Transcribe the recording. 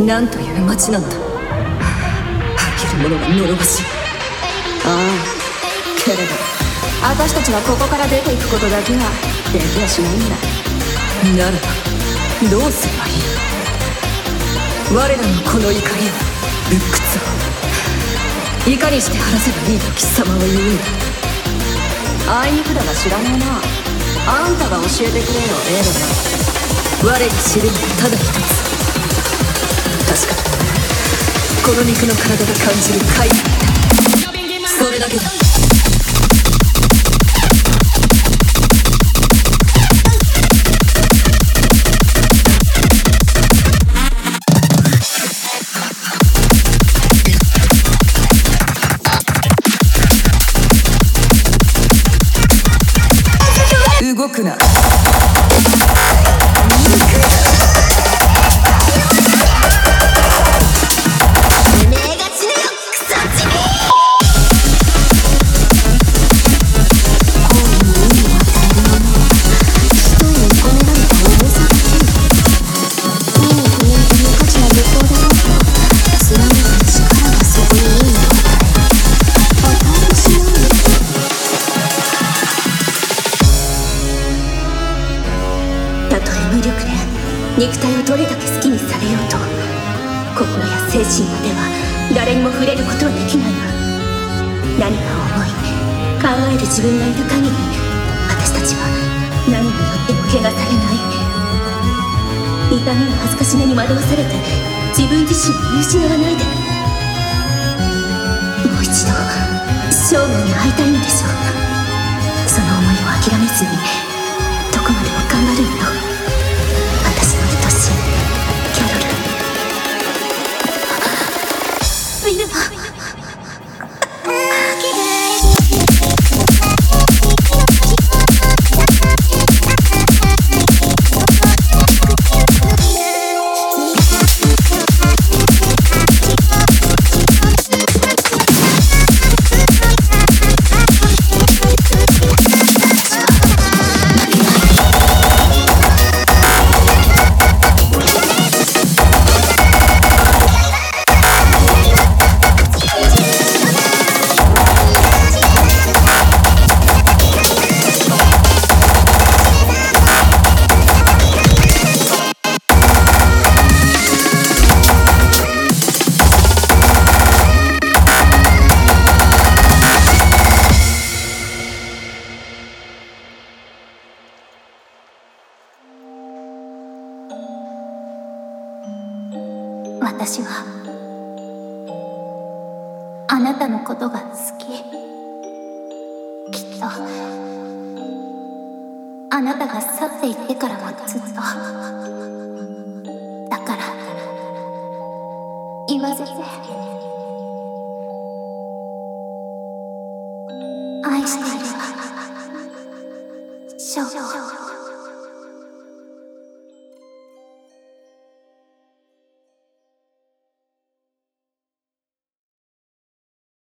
なんという街なんだ。飽きる者が呪わしい。ああ、けれど私たちはここから出ていくことだけはできやしないんだ。ならばどうすればいい？我らのこの怒りを、鬱屈をいかにして晴らせばいいと貴様は言うんだ。あいにくだが知らねえな。あんたが教えてくれよ、エレナ。我が知るにはただ一つ。確かにこの肉の体が感じる快楽、それだけだ。動くな。肉体をどれだけ好きにされようと、心や精神までは誰にも触れることはできないが、何かを思い考える自分がいた限り、私たちは何によっても汚されない。痛みや恥ずかしめに惑わされて自分自身を見失わないで。もう一度正吾に会いたいのでしょう。その思いを諦めずにどこまでも頑張るんだよ、私の愛しいキャロル。ウィルマ。私はあなたのことが好き。きっとあなたが去っていってからもずっと。だから言わせて。愛しているわ、少女。